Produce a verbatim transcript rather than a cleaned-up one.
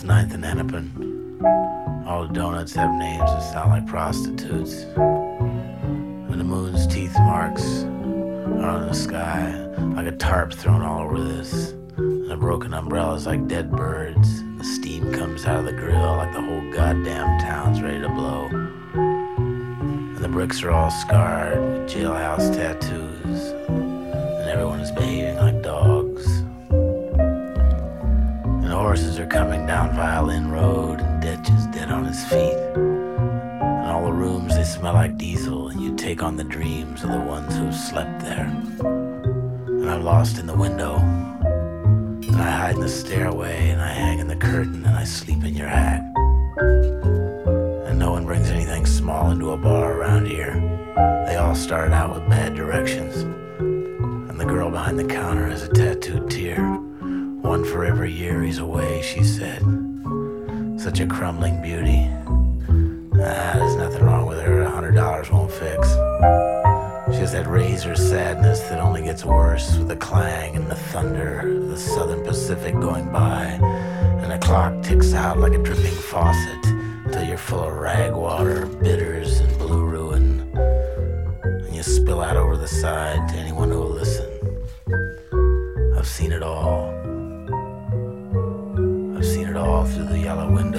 ninth and Hennepin. All the donuts have names that sound like prostitutes. And the moon's teeth marks are on the sky like a tarp thrown all over this. And the broken umbrellas like dead birds. The steam comes out of the grill like the whole goddamn town's ready to blow. And the bricks are all scarred with jailhouse tattoos. And everyone is behaving like dogs. And the horses are coming down Violin Road, and Ditch is dead on his feet. And all the rooms, they smell like diesel, and you take on the dreams of the ones who've slept there. And I'm lost in the window, and I hide in the stairway, and I hang in the curtain, and I sleep in your hat. And no one brings anything small into a bar around here. They all start out with bad directions. And the girl behind the counter has a tattooed tear. One for every year he's away, she said. Such a crumbling beauty. Ah, there's nothing wrong with her, a hundred dollars won't fix. She has that razor sadness that only gets worse with the clang and the thunder of the Southern Pacific going by. And the clock ticks out like a dripping faucet until you're full of rag water, bitters, and blue ruin. And you spill out over the side to anyone who will listen. I've seen it all. I've seen it all through the yellow window.